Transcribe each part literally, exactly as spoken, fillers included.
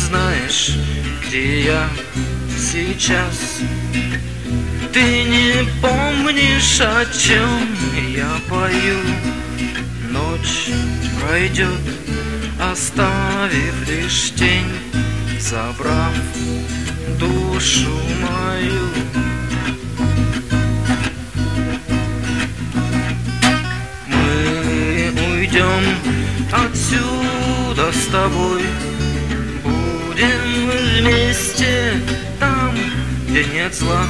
знаешь, где я сейчас. Ты не помнишь, о чем я пою. Ночь пройдет, оставив лишь тень, забрав душу мою. Мы уйдем отсюда с тобой, будем вместе там, где нет зла.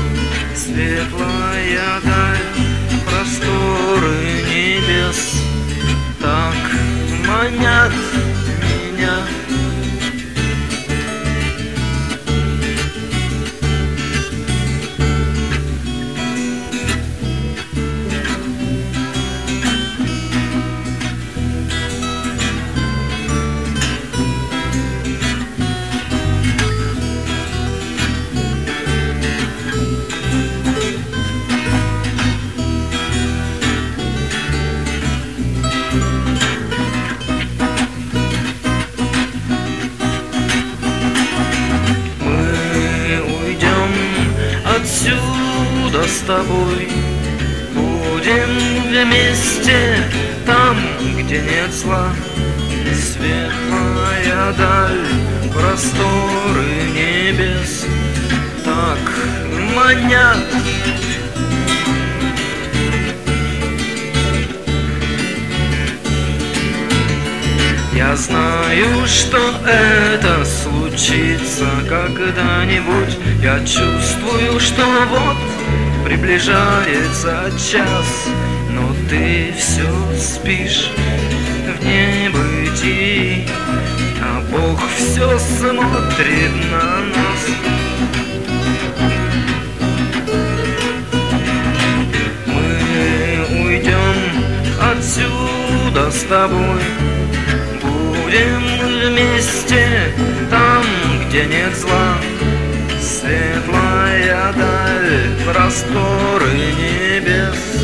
Светлая даль, просторы небес так манят меня. Отсюда с тобой будем вместе там, где нет зла. Светлая даль, просторы небес так манят. Я знаю, что это случится когда-нибудь. Я чувствую, что вот приближается час, но ты все спишь в небытии, а Бог все смотрит на нас. Мы уйдем отсюда с тобой, будем вместе там, где нет зла. Светлая даль, просторы небес